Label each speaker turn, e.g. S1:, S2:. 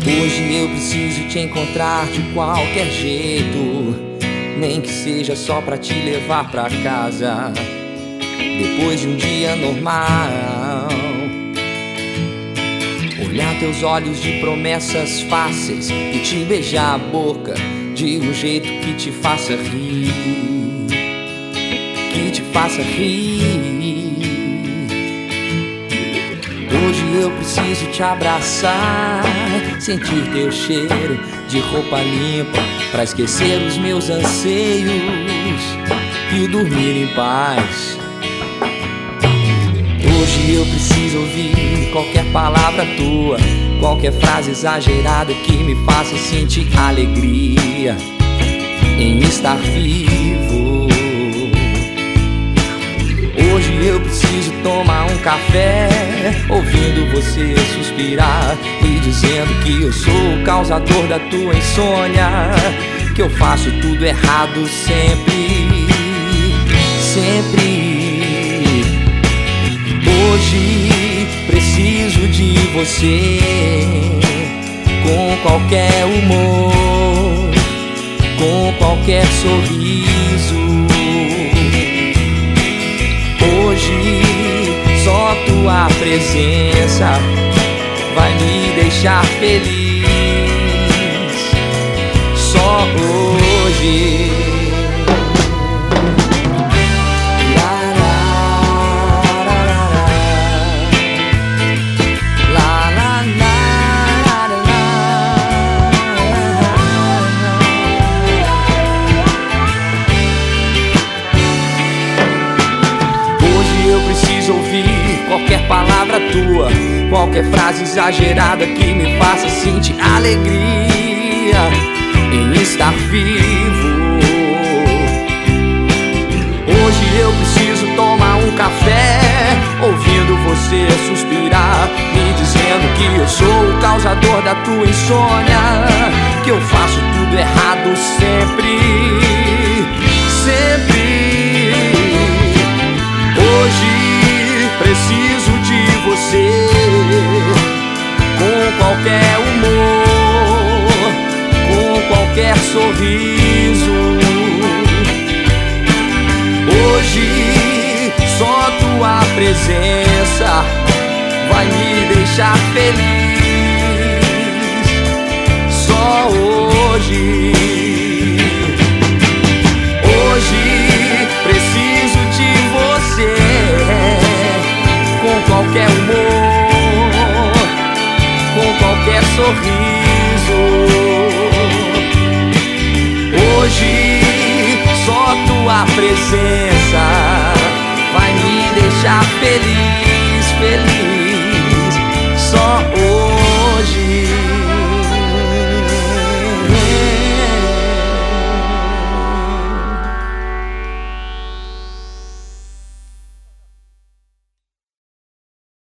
S1: Hoje eu preciso te encontrar de qualquer jeito, nem que seja só pra te levar pra casa, depois de um dia normal. Olhar teus olhos de promessas fáceis e te beijar a boca de um jeito que te faça rir, que te faça rir. Hoje eu preciso te abraçar, sentir teu cheiro de roupa limpa, pra esquecer os meus anseios e dormir em paz. Hoje eu preciso ouvir qualquer palavra tua, qualquer frase exagerada que me faça sentir alegria em estar vivo. Hoje eu preciso tomar um café, ouvindo você suspirar e dizendo que eu sou o causador da tua insônia, que eu faço tudo errado sempre, sempre. Hoje preciso de você, com qualquer humor, com qualquer sorriso. Hoje só tua presença vai me deixar feliz. Só hoje. Qualquer palavra tua, qualquer frase exagerada que me faça sentir alegria em estar vivo. Hoje eu preciso tomar um café, ouvindo você suspirar, me dizendo que eu sou o causador da tua insônia, que eu faço tudo errado sempre, sempre. Hoje preciso de você, com qualquer humor, com qualquer sorriso. Hoje só tua presença vai me deixar feliz. Só hoje. Hoje preciso de você, com qualquer humor, com qualquer sorriso.